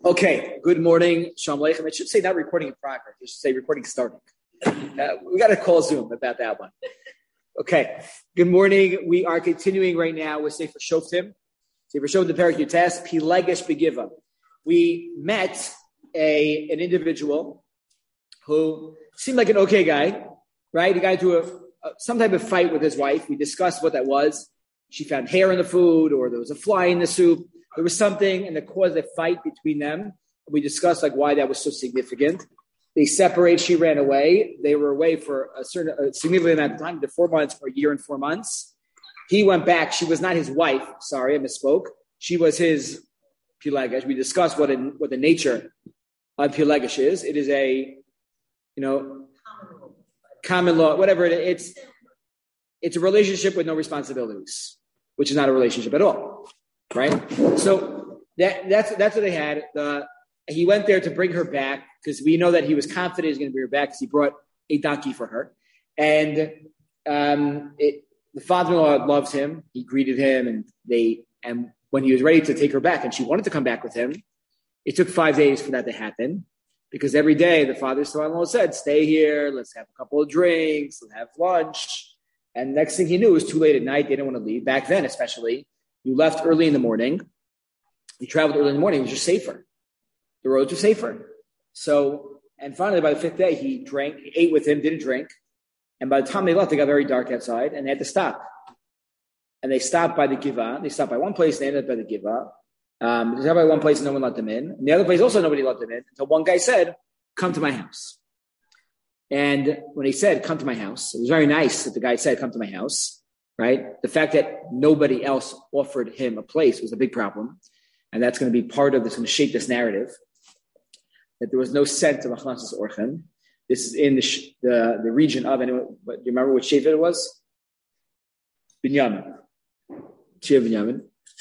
Okay, good morning, Shalom Aleichem. It should say not recording in progress. It should say recording starting. We got to call Zoom about that one. Okay, good morning. We are continuing right now with Sefer Shoftim. Sefer Shoftim, the Perek Yutes, Pilegesh Begiva. We met an individual who seemed like an okay guy, right? He got into some type of fight with his wife. We discussed what that was. She found hair in the food, or there was a fly in the soup. There was something, and that caused a fight between them. We discussed why that was so significant. They separated. She ran away. They were away for a significant amount of time, 4 months or a year and 4 months. He went back. She was not his wife. Sorry, I misspoke. She was his Pilegesh. We discussed what the nature of Pilegesh is. It is a, common law, whatever it is. It's a relationship with no responsibilities, which is not a relationship at all. Right? So that's what they had. He went there to bring her back because we know that he was confident he was going to bring her back because he brought a donkey for her. And the father-in-law loves him. He greeted him, and when he was ready to take her back and she wanted to come back with him, it took 5 days for that to happen because every day the father-in-law said, stay here, let's have a couple of drinks, let's have lunch. And next thing he knew, it was too late at night. They didn't want to leave. Back then, especially, you left early in the morning. You traveled early in the morning. It was just safer. The roads were safer. So, and finally, by the fifth day, he ate with him, didn't drink. And by the time they left, it got very dark outside, and they had to stop. And they stopped by the Giva. They stopped by one place, they ended up by the Giva. They stopped by one place, and no one let them in. And the other place, also nobody let them in. Until one guy said, come to my house. And when he said, come to my house, it was very nice that the guy said, come to my house. Right? The fact that nobody else offered him a place was a big problem. And that's going to be part of this, going to shape this narrative. That there was no sense of Achnasas Orchem. This is in the region of, anyone, but do you remember what Shevet it was? Binyamin. Shevet Binyamin.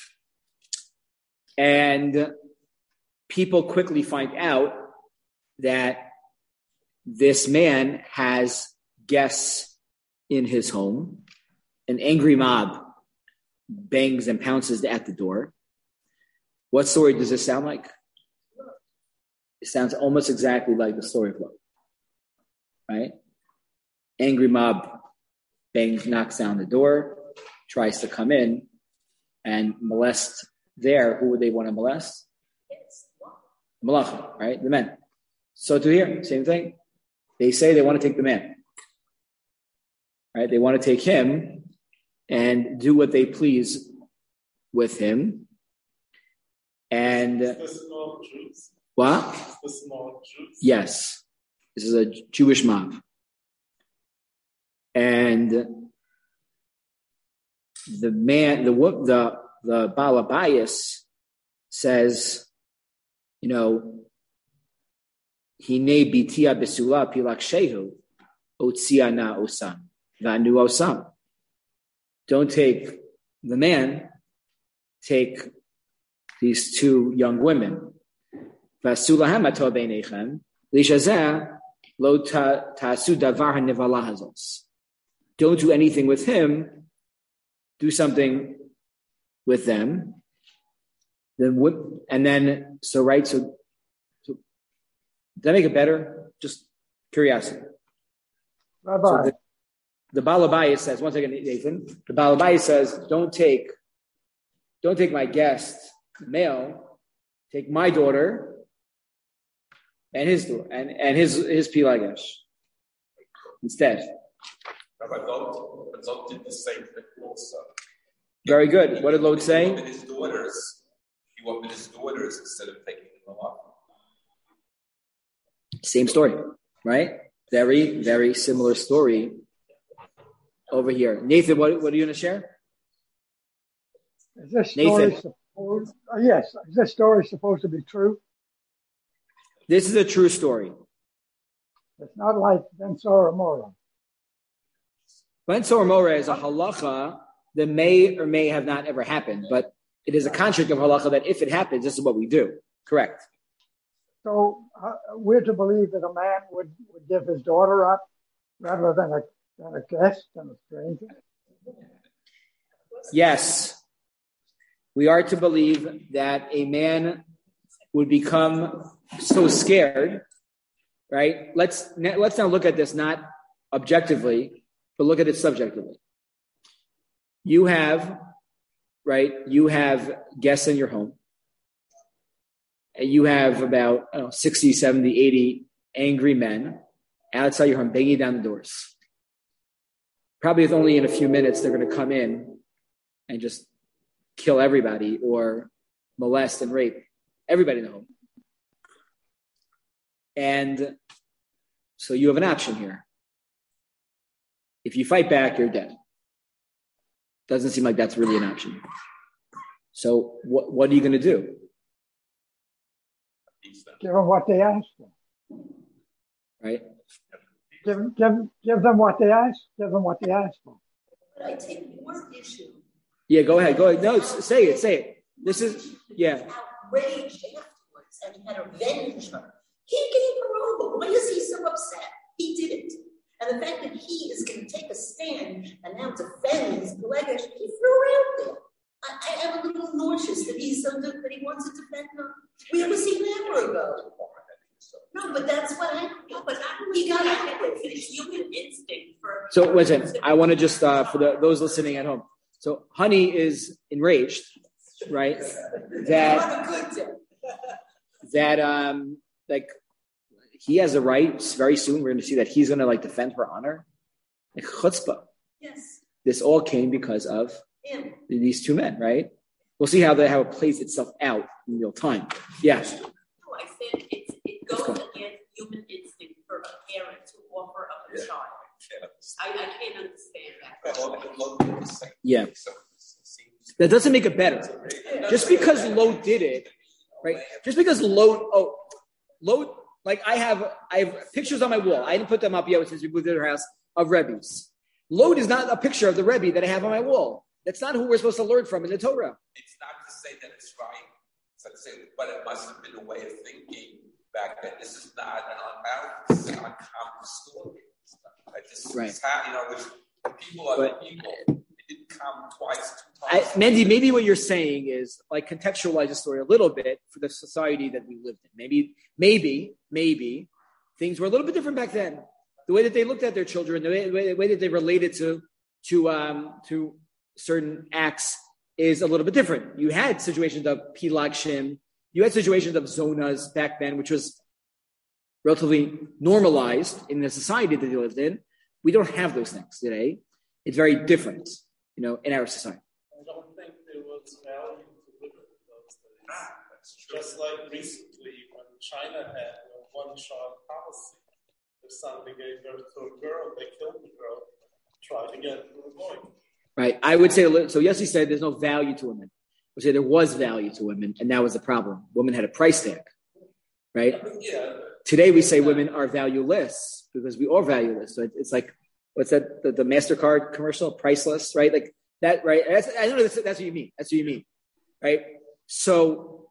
And people quickly find out that this man has guests in his home. An angry mob bangs and pounces at the door. What story does this sound like? It sounds almost exactly like the story of Lot. Right? Angry mob knocks down the door, tries to come in and molest there. Who would they want to molest? Malachim, right? The men. So to here, same thing. They say they want to take the man. Right? They want to take him and do what they please with him. And the small Jews. What? The small Jews. Yes. This is a Jewish mob. And the man, the Baal Abayis says, Hine bitia besula pilak shehu otzia na osam vanu osam. Don't take the man, take these two young women. Don't do anything with him. Do something with them. So did that make it better? Just curiosity. Rabbi. So the Baal Abayis says, one second, Nathan. The Baal Abayis says, don't take my guest, the male, take my daughter and his daughter and his Pilegesh instead. Rabbi Lot did the same thing also. Very good. What did Lot say? He wanted his daughters instead of taking them off. Same story, right? Very, very similar story over here. Nathan, what are you going to share? Is this story yes. Is this story supposed to be true? This is a true story. It's not like Ben Sora Mora. Ben Sora Mora is a halacha that may or may have not ever happened, but it is a contract of halacha that if it happens, this is what we do. Correct. So we're to believe that a man would give his daughter up rather than a guest and a stranger? Yes. We are to believe that a man would become so scared, right? Let's now look at this not objectively, but look at it subjectively. You have guests in your home, and you have about 60, 70, 80 angry men outside your home banging down the doors. Probably with only in a few minutes they're going to come in and just kill everybody or molest and rape everybody in the home. And so you have an option here. If you fight back, you're dead. Doesn't seem like that's really an option. So what are you going to do? Give them what they asked for. Right? Give them what they asked. Give them what they asked for. But I take more issue. Yeah, go ahead. No, say it. This is, yeah. Outraged afterwards, and he had to avenge her. He gave her over. Why is he so upset? He did it. And the fact that he is going to take a stand and now defend his Pelegash, he threw her out there. I am a little nauseous that he's so good that he wants to defend her. We ever seen that ever ago? No, but that's what happened. But he got adequate for his human instinct for. So listen, I want to just for those listening at home. So Honey is enraged, right? Like he has a right. Very soon, we're going to see that he's going to defend her honor, like chutzpah. Yes. This all came because of him. These two men, right? We'll see how it plays itself out in real time. Yeah. No, I said it goes against human instinct for a parent to offer up a child. I can't understand that. Yeah. That doesn't make it better. Just because Lot did it, right? Just because Lot, like I have pictures on my wall. I didn't put them up yet since we moved to their house of Rebbe's. Lot is not a picture of the Rebbe that I have on my wall. That's not who we're supposed to learn from in the Torah. It's not to say that it's right. It's not to say, but it must have been a way of thinking back then. This is not an uncommon story. Right. People are people. It didn't come twice, two times. Mendy, maybe what you're saying is contextualize the story a little bit for the society that we lived in. Maybe things were a little bit different back then. The way that they looked at their children, the way that they related to certain acts is a little bit different. You had situations of pilagshim, you had situations of zonas back then, which was relatively normalized in the society that they lived in. We don't have those things today. It's very different, in our society. I don't think there was value to women in those days. Just like recently when China had a one-child policy. If somebody gave birth to a girl, they killed the girl, tried again for a boy. Right. I would say, so Yossi said there's no value to women. I would say there was value to women, and that was the problem. Women had a price tag, right? Yeah. Today we say women are valueless because we are valueless. So it's like, what's that? The MasterCard commercial, priceless, right? Like that, right? I don't know. That's what you mean. That's what you mean, right? So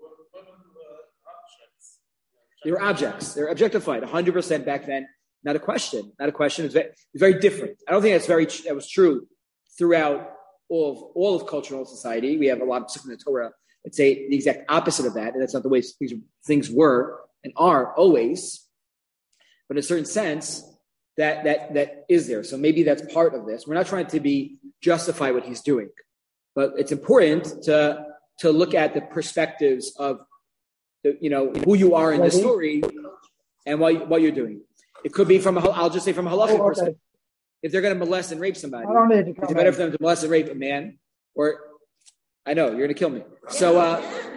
they were objects. They're objectified 100% back then. Not a question. It's very different. I don't think that was true throughout all of cultural society. We have a lot of stuff in the Torah that say the exact opposite of that, and that's not the way things were and are always. But in a certain sense, that is there. So maybe that's part of this. We're not trying to justify what he's doing, but it's important to look at the perspectives of who you are in this story and what you're doing. It could be I'll just say from a halachic perspective. If they're going to molest and rape somebody, I don't need to come it's better for them to molest and rape a man, or I know you're going to kill me. So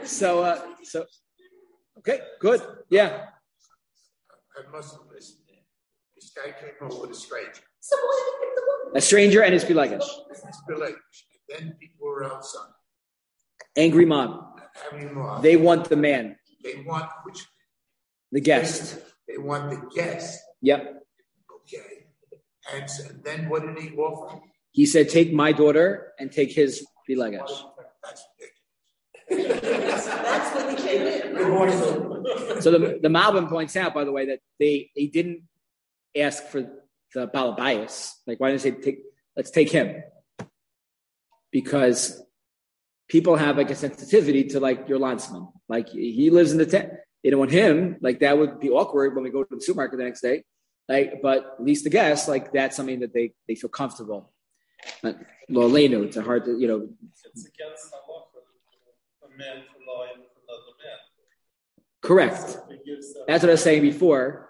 okay, good, yeah. I must listen. This guy came over with a stranger. A stranger and his pilagish. Then people were outside. Angry mob. They want the man. They want which? The guest. They want the guest. Yep. Okay. And then what did he offer? He said, take my daughter and take his pilagish. That's ridiculous. That's what we came in. So the Malbim points out, by the way, that they didn't ask for the balabayas. Like, why didn't they say, let's take him? Because people have like a sensitivity to like your landsman. Like he lives in the tent. They don't want him. Like that would be awkward when we go to the supermarket the next day. Like, but at least the guests, like that's something that they feel comfortable. Lolenu, it's hard to, It's against halacha, a man to lie with another man. Correct. That's what I was saying before.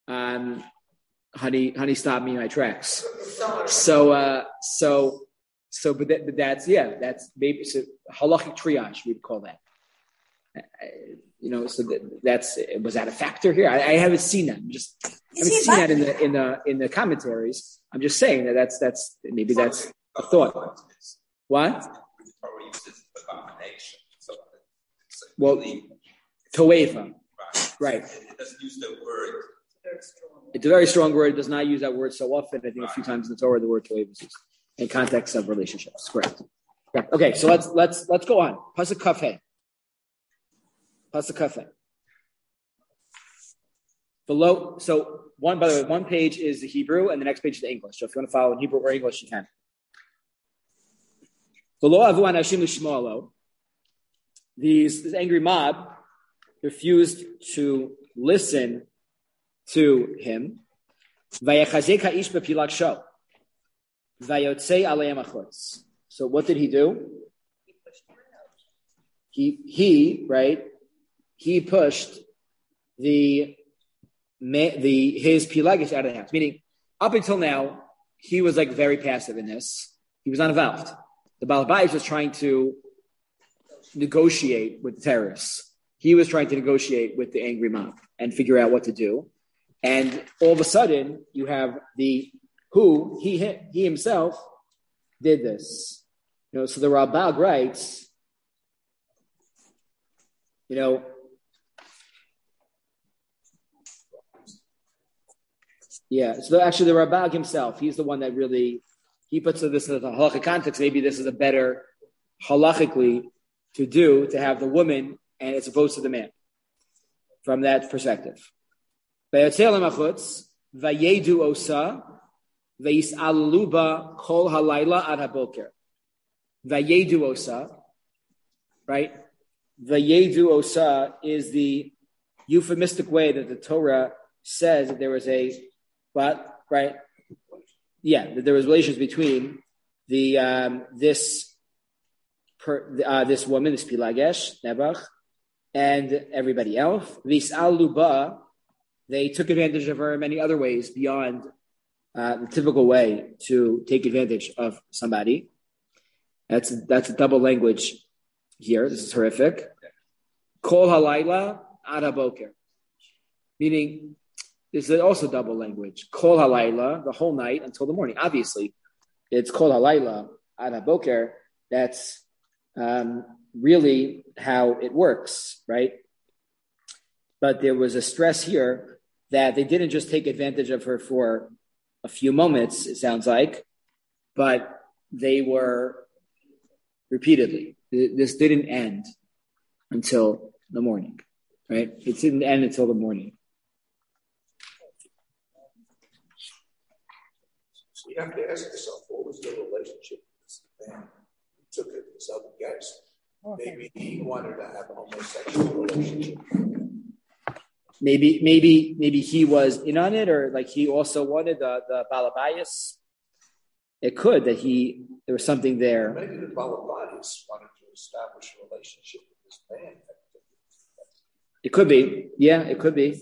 Honey, stop me in my tracks. But that's maybe so halachic triage, we'd call that. So was that a factor here? I haven't seen that. I haven't seen that in the commentaries. I'm just saying that's a thought. What? Well, toeva, right? It doesn't use the word. It's a very strong word. It does not use that word so often. I think a few times in the Torah the word toeva is used in context of relationships. Correct. Okay, so let's go on. Pasuk Kafeh. Below, so by the way, one page is the Hebrew and the next page is the English. So if you want to follow in Hebrew or English, you can. Below avu anashim l'shmo'alo. This angry mob refused to listen to him. Vayachazek ha'ish b'pilak sho. Vayotzei aleim achutz. So what did he do? He pushed his pilagish out of the house. Meaning, up until now, he was like very passive in this. He was not involved. The Baal Bayis was trying to negotiate with the terrorists. He was trying to negotiate with the angry mob and figure out what to do. And all of a sudden, you have he himself did this. So the Rambam writes, so actually the Rambam himself, he's the one that really, he puts this in the halachic context. Maybe this is a better halachically to have the woman and as opposed to the man from that perspective. Vayedu osa, vayis'aluba kol halayla ad haboker. Vayedu osa, right? Vayedu osa is the euphemistic way that the Torah says that there was that there was relations between this woman, this Pilagesh, Nebuch, and everybody else. V'is'aluba, they took advantage of her in many other ways beyond the typical way to take advantage of somebody. That's a double language here. This is horrific. Kol halayla ad haboker. Meaning, this is also double language. Kol halayla, the whole night until the morning. Obviously, it's kol halayla ad haboker. That's really how it works, right? But there was a stress here that they didn't just take advantage of her for a few moments, it sounds like, but they were repeatedly. This didn't end until the morning, right? It didn't end until the morning. So you have to ask yourself, what was the relationship with this man who took it, this other guest? Maybe he wanted to have a homosexual relationship. Maybe he was in on it, or like he also wanted the Balabayas. It could that there was something there. Maybe the Balabayas wanted to establish a relationship with this man. It could be. Yeah, it could be.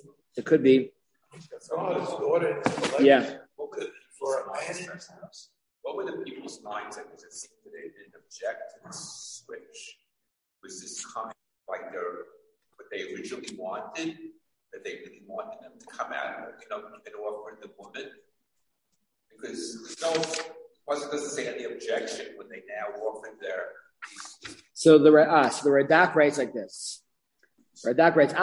Yeah. For a man in his house, what were the people's mindset? Because it seemed that they didn't object to this switch. Was this kind of like what they originally wanted? That they really wanted them to come out, and offer the woman, because doesn't say any objection when they now offered their. So the Radak writes like this. Radak writes,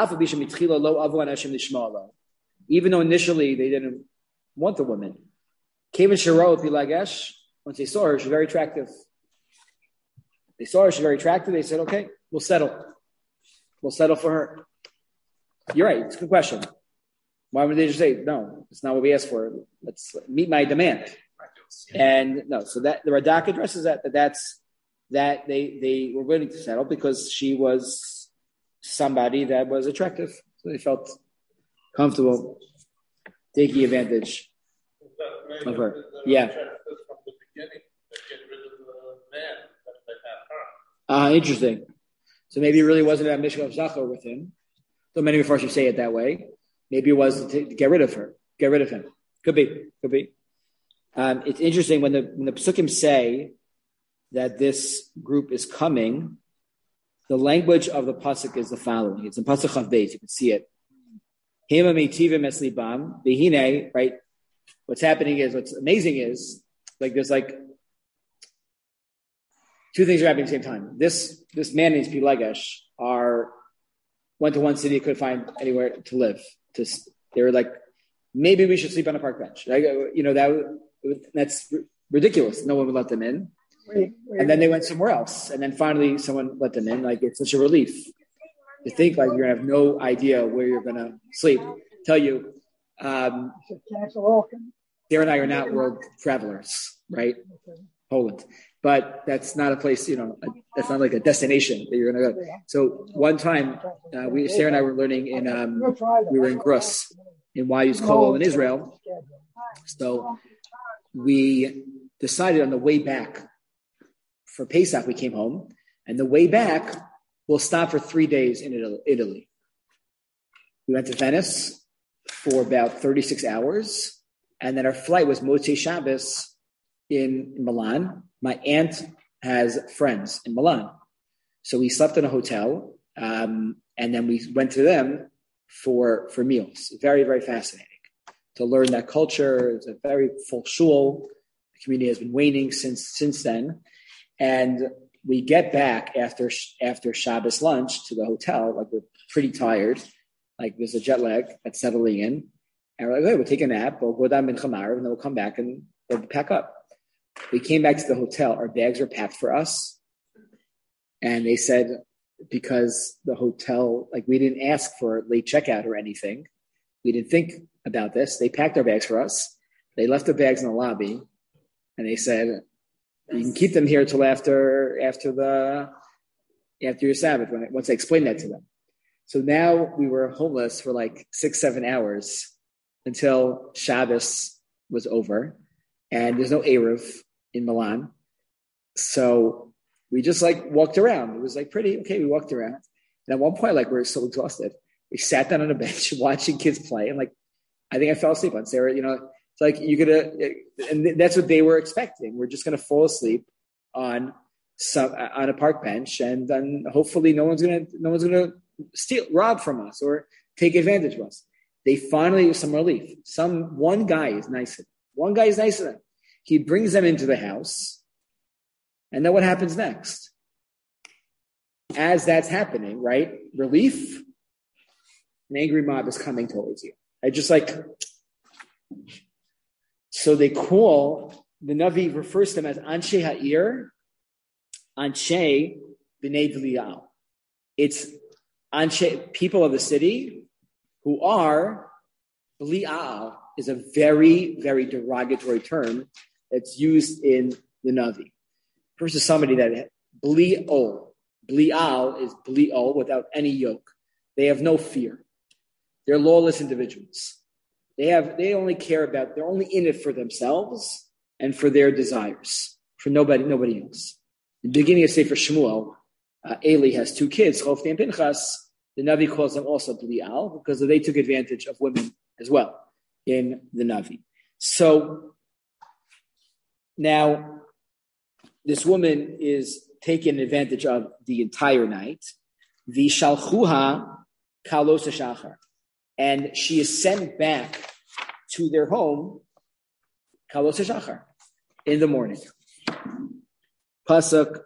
even though initially they didn't want the woman, came in Shiro Pilagesh. Once they saw her, she's very attractive. They said, "Okay, we'll settle for her." You're right. It's a good question. Why would they just say, no, it's not what we asked for. Let's meet my demand. And no, so that the Radak addresses that's that they were willing to settle because she was somebody that was attractive. So they felt comfortable taking advantage of her. Yeah. From the beginning, they get rid of the man that they had her. Interesting. So maybe it really wasn't about Mishkav Zachor with him. So many before should say it that way. Maybe it was to get rid of her, get rid of him. Could be. It's interesting when the Pesukim say that this group is coming. The language of the pasuk is the following. It's in pasuk Chav Beis. You can see it. Hema meitivim es libam v'hine. Right. What's happening is what's amazing is like there's like two things are happening at the same time. This man named Pilegesh went to one city, couldn't find anywhere to live. They were like, maybe we should sleep on a park bench. Like, that's ridiculous. No one would let them in. And then they went somewhere else. And then finally someone let them in. Like, it's such a relief to think like you're going to have no idea where you're going to sleep. Tell you, Sarah and I are not world travelers, right? Poland. But that's not a place, that's not like a destination that you're going to go. So one time, Sarah and I were learning we were in Grus, in Wayu's Kollel in Israel. So we decided on the way back for Pesach, we came home, and the way back, we'll stop for 3 days in Italy. We went to Venice for about 36 hours, and then our flight was Motzei Shabbos in Milan. My aunt has friends in Milan. So we slept in a hotel, and then we went to them for meals. Very, very fascinating to learn that culture. It's a very full shul. The community has been waning since then. And we get back after Shabbos lunch to the hotel, like we're pretty tired. Like there's a jet lag that's settling in. And we're like, okay, we'll take a nap. We'll go down Mincha Ma'ariv, and then we'll come back and we'll pack up. We came back to the hotel. Our bags were packed for us. And they said, because the hotel, like we didn't ask for late checkout or anything. We didn't think about this. They packed our bags for us. They left the bags in the lobby. And they said, you can keep them here till after your Sabbath, once I explained that to them. So now we were homeless for like 6-7 hours until Shabbos was over. And there's no Eruv in Milan. So we just like walked around. It was like pretty, okay, we walked around. And at one point, like we were so exhausted. We sat down on a bench watching kids play. And like, I think I fell asleep on Sarah, it's like and that's what they were expecting. We're just going to fall asleep on a park bench. And then hopefully no one's going to rob from us or take advantage of us. They finally, some relief. One guy is nice to them. One guy is nice to them. He brings them into the house. And then what happens next? As that's happening, right? Relief. An angry mob is coming towards you. So they call, the Navi refers to them as Anshe Ha'ir, Anshe B'nei B'lial. It's Anshe, people of the city who are B'lial. Is a very, very derogatory term that's used in the Navi. First is somebody that Bli'ol. Bli'al is Bli'ol without any yoke. They have no fear. They're lawless individuals. They're only in it for themselves and for their desires, for nobody else. In the beginning of Sefer Shmuel, Eli has 2 kids, Chofni and Pinchas. The Navi calls them also Bli'al because they took advantage of women as well in the Navi. So now this woman is taken advantage of the entire night. Vishalchuha kalos shachar. And she is sent back to their home kalos shachar in the morning. Pasuk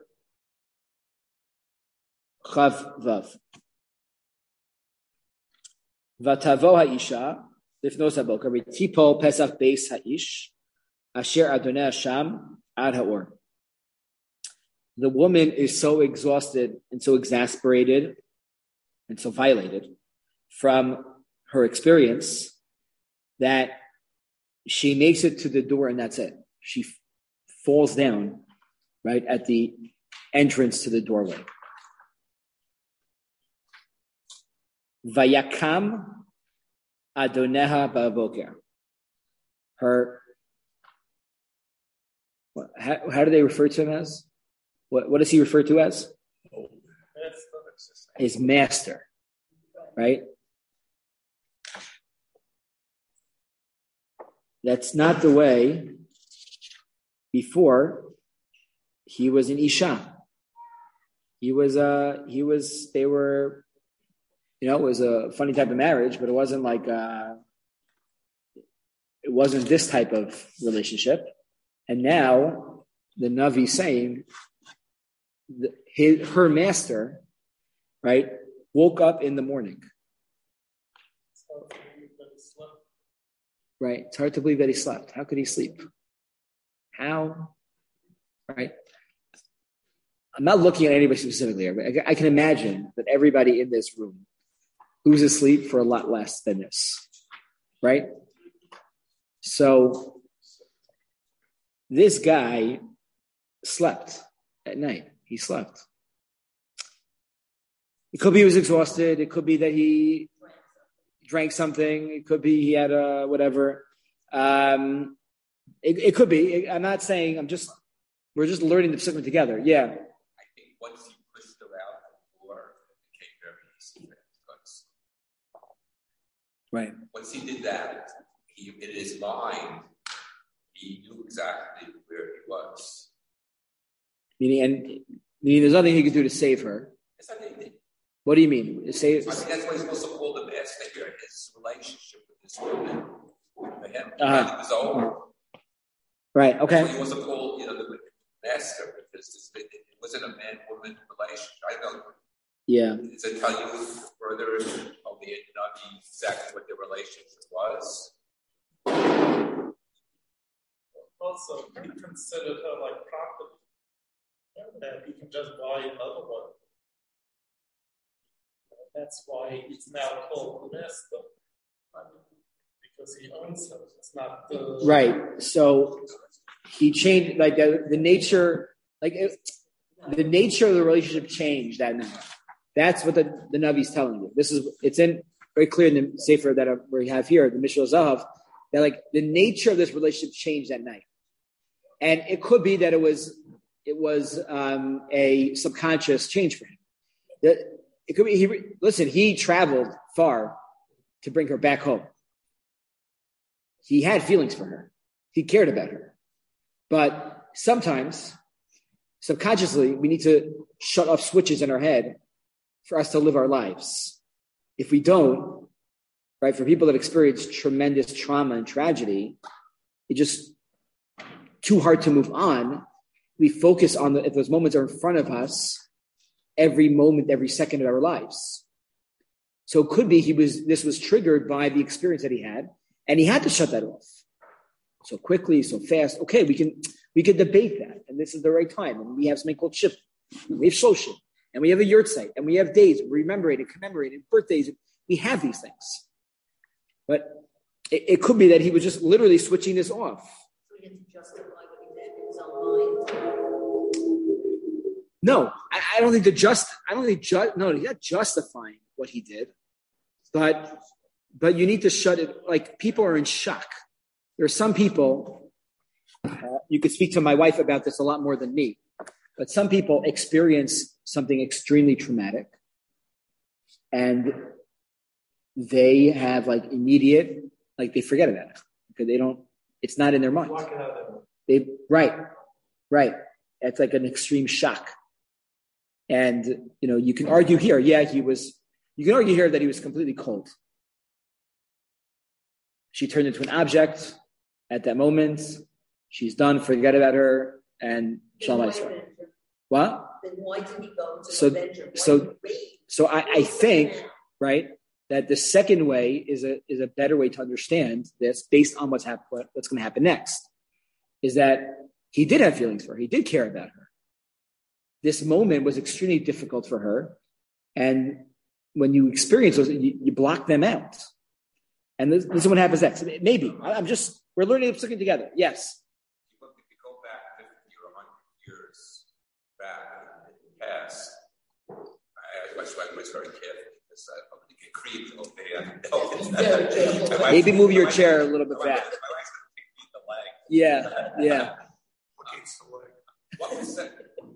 Chav Vav. Vatavo ha'isha Lifnos haboker v'tipo Pesach beis ha'ish asher Adonai Hashem ad ha'or. The woman is so exhausted and so exasperated and so violated from her experience that she makes it to the door and that's it. She falls down right at the entrance to the doorway. Vayakam Adoneha Ba'avoker. How do they refer to him as? What does he refer to as? His master, right? That's not the way before he was an Isha. They were, it was a funny type of marriage, but it wasn't like, it wasn't this type of relationship. And now the Navi saying her master, right, woke up in the morning. Right. It's hard to believe that he slept. How could he sleep? How? Right. I'm not looking at anybody specifically here, but I can imagine that everybody in this room loses sleep for a lot less than this. Right? So this guy slept at night. He slept. It could be he was exhausted. It could be that he drank something. It could be he had whatever. It could be. I'm not saying. We're just learning the psukim together. Yeah. I think once he pushed her out the door, it became very easy because right. Once he did that, in his mind, he knew exactly where he was. Meaning there's nothing he could do to save her. Yes, I think. What do you mean? Save? I think that's why he's supposed to call the master here. His relationship with this woman, for him, it was over. Right. Okay. So he wants to call, the master because it wasn't a man-woman relationship. I know. Yeah. Does it tell you further, albeit not exactly what their relationship was? Also, he considered her like property, and he can just buy another one. That's why he's now called the master, because he owns her. It's not the right. So he changed, like the nature, the nature of the relationship changed that night. That's what the Navi's telling you. It's in very clear in the Sefer that we have here, the Mishal Zahav, that the nature of this relationship changed that night, and it could be that it was a subconscious change for him. It could be he traveled far to bring her back home. He had feelings for her. He cared about her. But sometimes, subconsciously, we need to shut off switches in our head for us to live our lives. If we don't, right, for people that experience tremendous trauma and tragedy, it's just too hard to move on. We focus on if those moments are in front of us, every moment, every second of our lives. So it could be this was triggered by the experience that he had, and he had to shut that off so quickly, so fast. Okay, we can debate that, and this is the right time. And we have something called Ship, we have Shoshin, and we have a Yurtzeit, and we have days, we remember it, commemorate it, birthdays. We have these things, but it could be that he was just literally switching this off. So he had to justify what he did in his own mind. No, I don't think no, he's not justifying what he did, but you need to shut it. Like, people are in shock. There are some people, you could speak to my wife about this a lot more than me, but some people experience something extremely traumatic and they have immediate, they forget about it because it's not in their mind. Right. That's like an extreme shock. And, you can argue here, you can argue here that he was completely cold. She turned into an object at that moment. She's done, forget about her, and Shalom Yisrael. What? Then why did he go to Avenger? So I think, right, that the second way is a better way to understand this based on what's going to happen next, is that he did have feelings for her. He did care about her. This moment was extremely difficult for her. And when you experience those, you block them out. And this is what happens next. Maybe. We're learning something together. Yes. If you go back 50 or 100 years back, class. That's why I was very careful because I'm going to get creeped. Okay. Maybe move your chair a little bit back. My wife's going to pick me in the leg. Yeah. What percentage of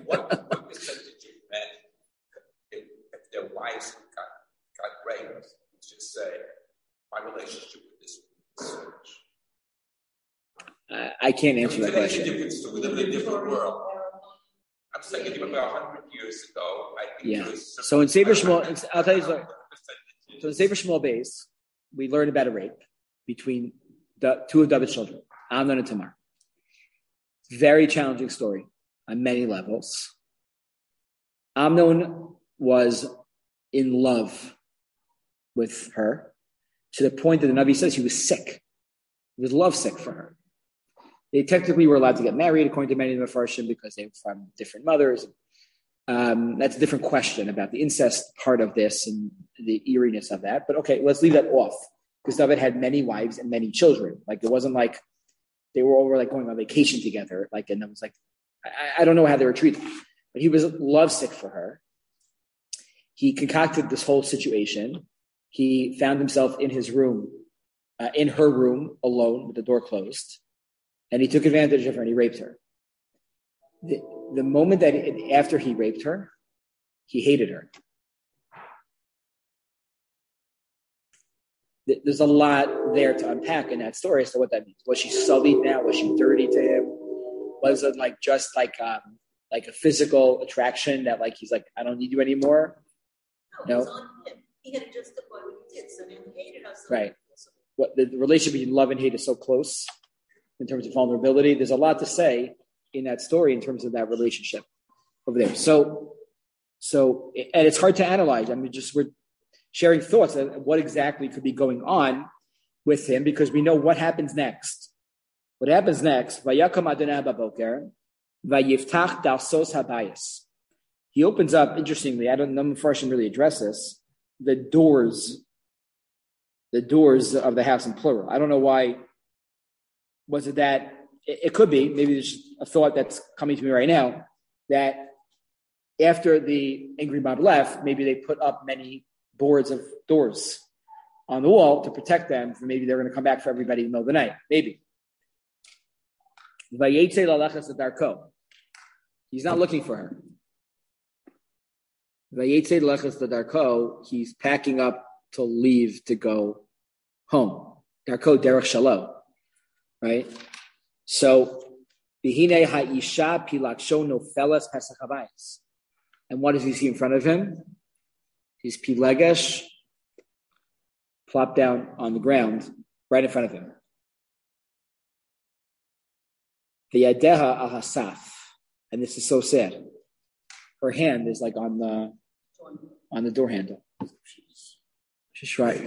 men, if their wives got raped, just say, my relationship with this woman is I can't answer that question. We live in a different world. I'm saying about 100 years ago. I think So in Sefer Shmuel, I'll tell you something. So in Sefer Shmuel base, we learned about a rape between the two of David's children, Amnon and Tamar. Very challenging story on many levels. Amnon was in love with her to the point that the Navi says he was sick. He was lovesick for her. They technically were allowed to get married, according to many of the Mefarshim, because they were from different mothers. That's a different question about the incest part of this and the eeriness of that. But okay, let's leave that off. Because David had many wives and many children. Like, it wasn't like they were all like going on vacation together. Like, and it was like, I don't know how they were treated. But he was lovesick for her. He concocted this whole situation. He found himself in his room, in her room, alone with the door closed. And he took advantage of her and he raped her. The moment that after he raped her, he hated her. There's a lot there to unpack in that story as to what that means. Was she sullied now? Was she dirty to him? Was it like just like a physical attraction that like he's like, I don't need you anymore? No, it was on him. He had justified what he did, so now he hated us. Right. What the relationship between love and hate is so close in terms of vulnerability. There's a lot to say in that story in terms of that relationship over there. So, and it's hard to analyze. I mean, we're sharing thoughts of what exactly could be going on with him because we know what happens next. What happens next? Vayakam Adonai baboker, vayiftach dalsos habayis. He opens up, interestingly, I don't know if Farshim really address this, the doors of the house in plural. I don't know why. Was it that it could be, maybe there's a thought that's coming to me right now, that after the angry mob left, maybe they put up many boards of doors on the wall to protect them. Maybe they're going to come back for everybody in the middle of the night. Maybe. He's not looking for her. He's packing up to leave to go home. Darko derech shalo. Right? So, Bihine ha'isha pilakshono felas pesach habayis. And what does he see in front of him? His pilegesh plopped down on the ground right in front of him. The yadeha ahasaf. And this is so sad. Her hand is like on the door handle. She tried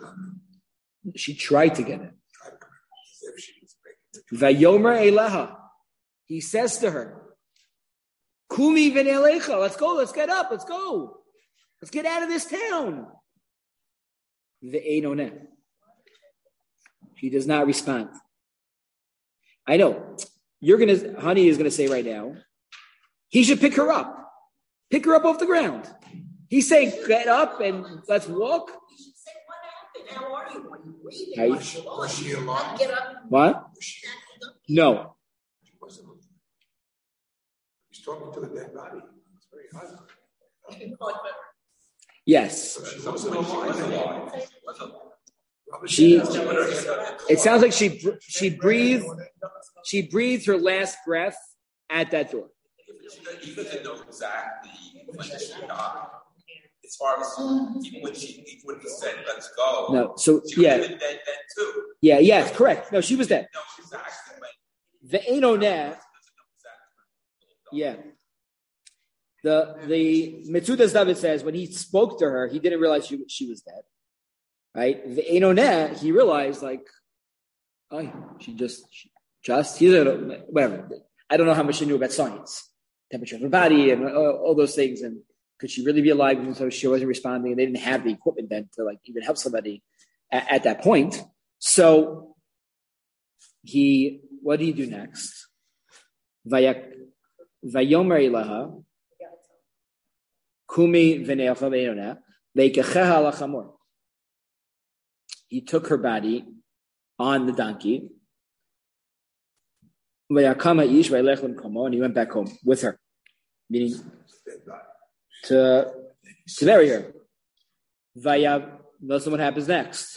to get it. Vayomer eleha. He says to her, Kumi v'nelecha. Let's go. Let's get up. Let's go. Let's get out of this town. Ve'enoneh. She does not respond. I know. Honey is gonna say right now, he should pick her up. Pick her up off the ground. He's saying, get up and let's walk. You should say, what happened? How are you? Are you breathing? Was she alive? Get up. What? No. She wasn't alive. He's talking to the dead body. It's very hard. Yes. She wasn't alive. It sounds like she breathed her last breath at that door. He doesn't know exactly when she died. As far as even when he said, "Let's go." No, so she was dead then too. Yeah, yes, correct. No, she was dead. No, exactly when. The Einoneh. Yeah. The Metzudas David says when he spoke to her, he didn't realize she was dead. Right? The Einoneh, he realized like, oh, he whatever. I don't know how much she knew about science, temperature of her body, and all those things, and could she really be alive? And so she wasn't responding, and they didn't have the equipment then to like even help somebody at that point. So what do you do next? Vayomer ilaha. Kumi v'ne'acha ve'oneh ve'ikecheha lachamor. He took her body on the donkey. V'yakama ish v'yelech l'mkomo, and he went back home with her, meaning to bury her. Listen what happens next.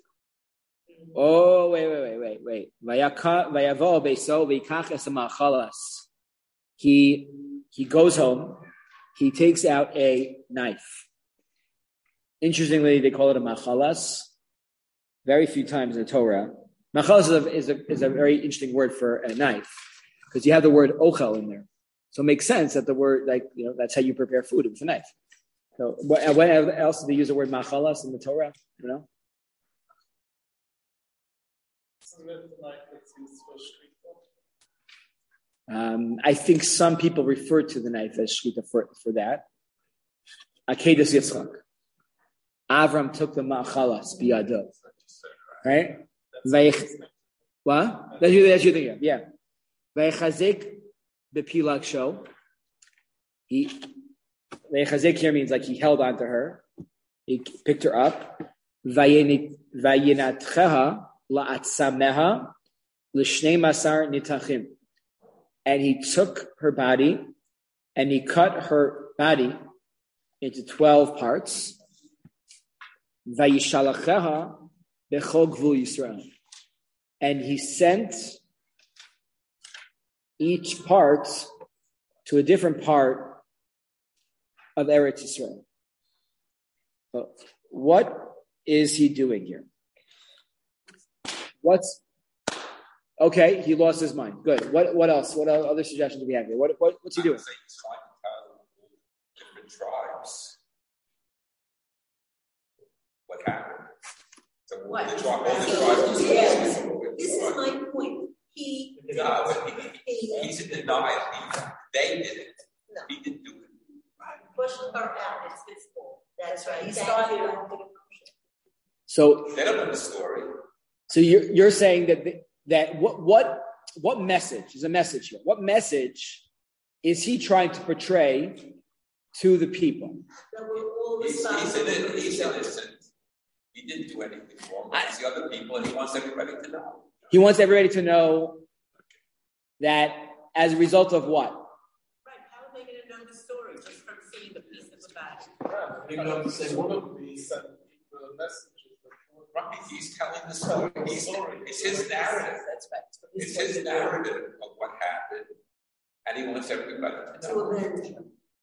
Oh, wait. Vayavo beiso v'yikach es ha'ma'achalas. He goes home. He takes out a knife. Interestingly, they call it a machalas. Very few times in the Torah. Machalas is a very interesting word for a knife because you have the word ochel in there. So it makes sense that the word, that's how you prepare food with a knife. So what else do they use the word machalas in the Torah? You know? I think some people refer to the knife as shchita for that. Akedas Yitzchak. Avram took the machalas biyado. Right? What? That's your thing. Yeah. Vaychazik b'pilak sho. Vaychazik here means like he held on to her. He picked her up. Vayinatcheha la'atsameha l'shnei masar nitachim. And he took her body and he cut her body into 12 parts. Vayishalacheha bechol gvul Yisrael. And he sent each part to a different part of Eretz Yisrael. So what is he doing here? Okay, he lost his mind. Good. What else? What other suggestions do we have here? What's he doing? He's trying to tell different tribes what happened. So What? all the tribes. Yes. This is my point. He's in denial. They did it. No. He didn't do it. Pushing her out. It's his fault. That's right. He started. So They don't know the story. So you're saying that what message is a message here? What message is he trying to portray to the people? That we're all He's responsible. innocent. He didn't do anything wrong. It's the other people, and he wants everybody to know. He wants everybody to know that as a result of what? Right. How are they going to know the story just from seeing the piece of the body? They know the same one of these the messages. Right, he's telling the story. It's his narrative. That's right. It's his narrative of what happened, and he wants everybody to know. To avenge him.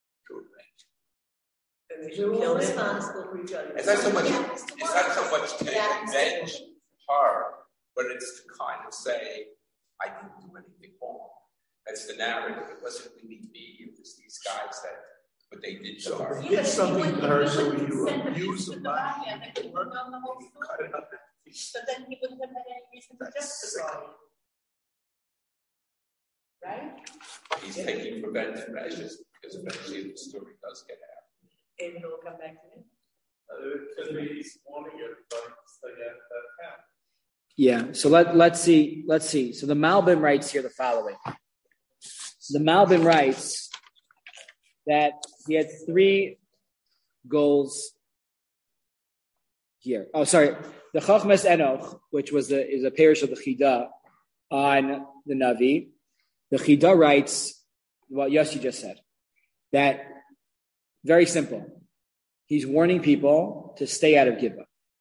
We're all responsible for each other. It's not so much to avenge her, but it's to kind of say, I didn't do anything wrong. That's the narrative. It wasn't really me. It was these guys that what they did to her. He did something to her, so you abuse the body. And they couldn't have known the whole story. So then he wouldn't have had any reason to justify it. Right? He's taking preventive measures because eventually the story does get out. And it'll come back to him. It could be he's warning everybody to stay at that camp. Yeah. So let's see. So the Malbim writes here the following. So the Malbim writes that he had 3 goals here. Oh, sorry. The Chachmas Enoch, which is a parish of the Chida on the Navi. The Chida writes what Yossi just said. That very simple. He's warning people to stay out of Gib'ah.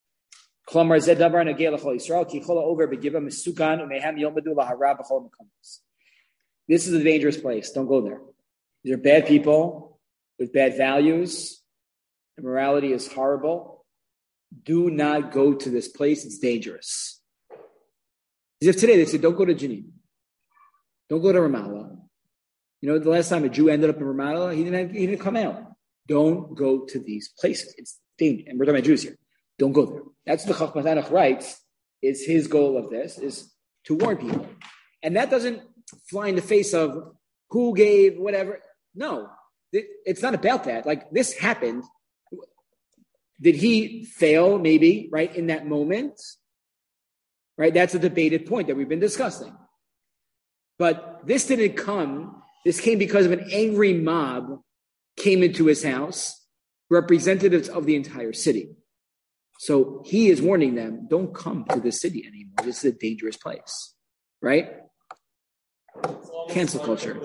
This is a dangerous place. Don't go there. These are bad people with bad values. The morality is horrible. Do not go to this place. It's dangerous. As if today they said, don't go to Jenin. Don't go to Ramallah. You know, the last time a Jew ended up in Ramallah, he didn't come out. Don't go to these places. It's dangerous. And we're talking about Jews here. Don't go there. That's what the Chachmas Enoch writes, is his goal of this, is to warn people. And that doesn't fly in the face of who gave, whatever. No, it's not about that. Like, this happened. Did he fail, maybe, right, in that moment? Right? That's a debated point that we've been discussing. But this came because of an angry mob came into his house, representatives of the entire city. So he is warning them, don't come to this city anymore. This is a dangerous place, right? Cancel culture.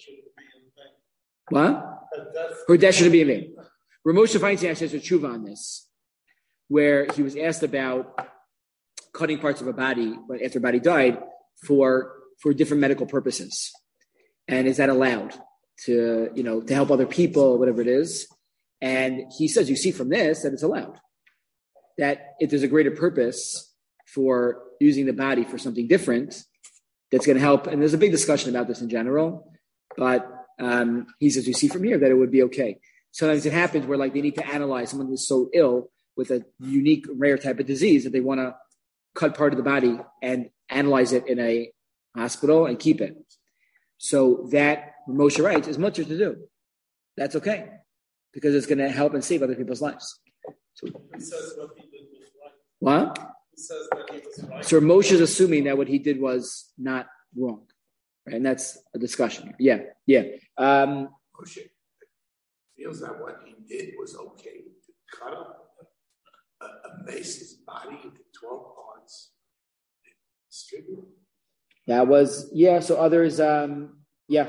What? Her death shouldn't be in vain. Ramosha Feinstein says a tshuva on this, where he was asked about cutting parts of a body after a body died for different medical purposes. And is that allowed to help other people, whatever it is? And he says, you see from this that it's allowed. That if there's a greater purpose for using the body for something different, that's going to help. And there's a big discussion about this in general, but he says, you see from here that it would be okay. Sometimes it happens where they need to analyze someone who's so ill with a unique, rare type of disease that they want to cut part of the body and analyze it in a hospital and keep it. So that Moshe writes is much to do. That's okay because it's going to help and save other people's lives. So, he says what he did was right. What? He says that he was right. So Moshe is assuming that what he did was not wrong, right? And that's a discussion. Yeah. Moshe feels that what he did was okay to cut up a Mace's body into 12 parts and distribute. That was, so others, yeah.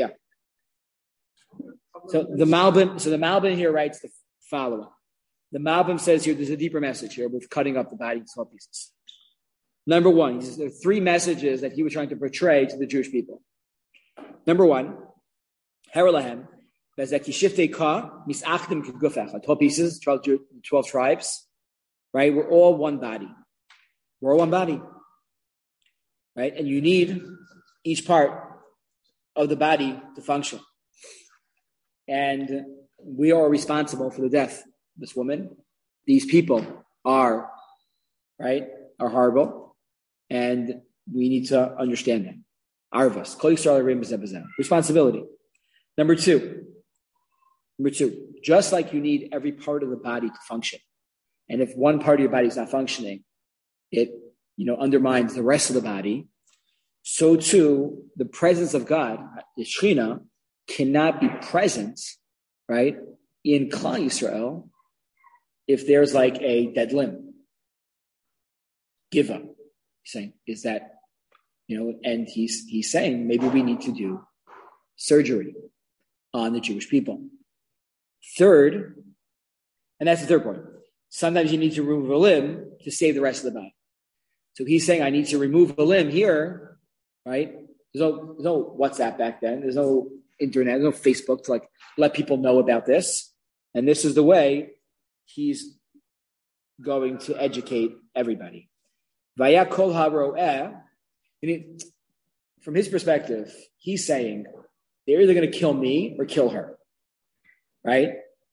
So the Malbim here writes the following. The Malbim says here, there's a deeper message here with cutting up the body into 12 pieces. Number one, there are three messages that he was trying to portray to the Jewish people. Number one, Heralahem, 12 pieces, 12 tribes, right? We're all one body. Right? And you need each part of the body to function. And we are responsible for the death of this woman. These people are horrible. And we need to understand them. Arvas. Responsibility. Number two, just like you need every part of the body to function. And if one part of your body is not functioning, it undermines the rest of the body. So too, the presence of God, the Shekhinah, cannot be present, right, in Klal Yisrael if there's a dead limb. Give up. He's saying, is that, and he's saying maybe we need to do surgery on the Jewish people. Third, and that's the third point. Sometimes you need to remove a limb to save the rest of the body. So he's saying, I need to remove a limb here, right? There's no WhatsApp back then. There's no internet. There's no Facebook to let people know about this. And this is the way he's going to educate everybody. Vaya kol haro'eh. From his perspective, he's saying, they're either going to kill me or kill her, right?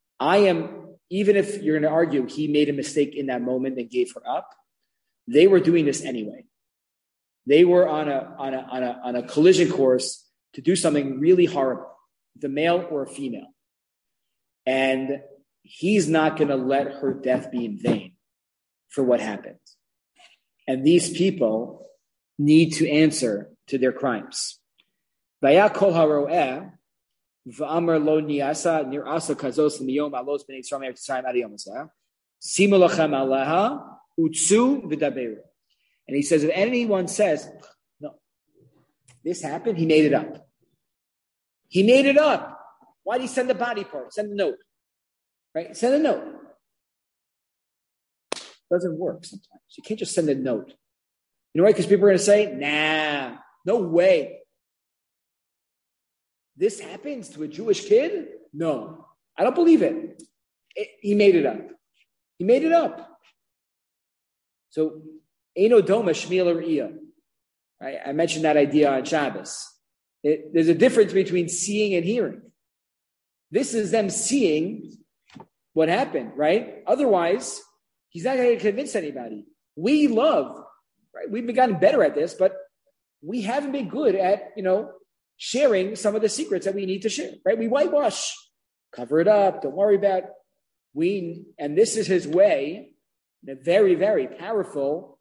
Even if you're going to argue he made a mistake in that moment and gave her up, they were doing this anyway. They were on a collision course to do something really horrible, the male or a female. And he's not going to let her death be in vain for what happened. And these people need to answer to their crimes. Vaya kol haro'eh v'amar lo niyasa nir'asa kazos l'miyom alos b'nei Yisrael me'eretz Mitzrayim ad hayom hazeh simu lachem aleha utzu v'daberu. And he says, if anyone says, no, this happened, he made it up. He made it up. Why did he send the body part? Send a note. Right? Send a note. It doesn't work sometimes. You can't just send a note. You know why? Because people are going to say, nah, no way. This happens to a Jewish kid? No. I don't believe it. He made it up. He made it up. So, Eino Doma Shmiel R'iyah. Right? I mentioned that idea on Shabbos. There's a difference between seeing and hearing. This is them seeing what happened, right? Otherwise, he's not going to convince anybody. We love, right? We've gotten better at this, but we haven't been good at, sharing some of the secrets that we need to share, right? We whitewash, cover it up, don't worry about it. And this is his way, in a very, very powerful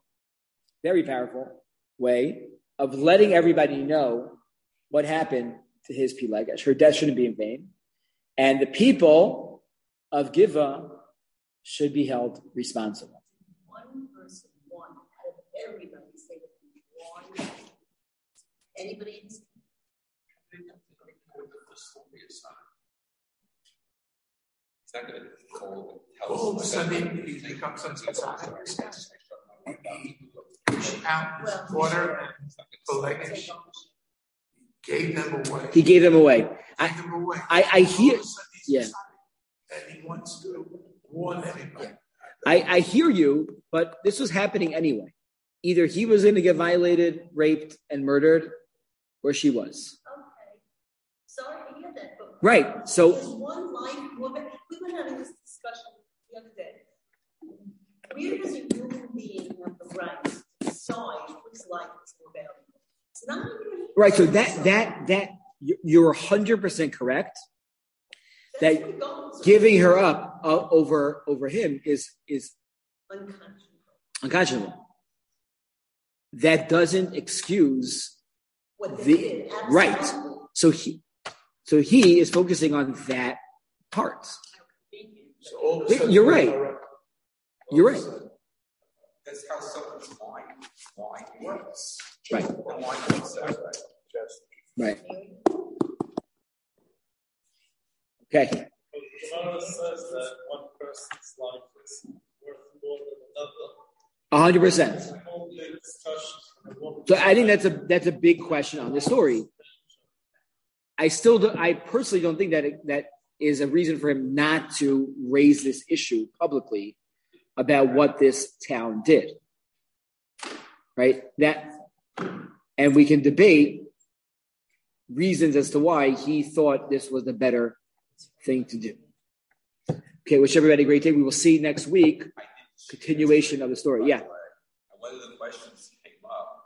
way of letting everybody know what happened to his Pilegesh. Her death shouldn't be in vain. And the people of Giva should be held responsible. One person, one out of everybody, say that one. Anybody? It's not going to tell All of a sudden, he becomes undecided. Pushed out his daughter and Pelegish. Gave them away. He gave them away. I hear. Yeah. And he wants to warn everybody. I hear you, but this was happening anyway. Either he was going to get violated, raped, and murdered, or she was. Okay. Sorry to hear that. But Right. So there's one life woman. We were having this discussion the other day. Where does a human being have the right to decide whose life is more valuable? It's not even right. So that you're 100% correct. that's That giving her up over him is unconscionable. That doesn't excuse what they the did. right. Absolutely. So he is focusing on that part. So all of a sudden, You're right. You're right. That's how someone's mind works. Right. The mind works that way. Right. Okay. The Gemara says that one person's life is worth more than another. 100%. So I think that's a big question on this story. I personally don't think that is a reason for him not to raise this issue publicly about what this town did. Right? And we can debate reasons as to why he thought this was the better thing to do. Okay, wish everybody a great day. We will see next week. Continuation of the story. Yeah. One of the questions came up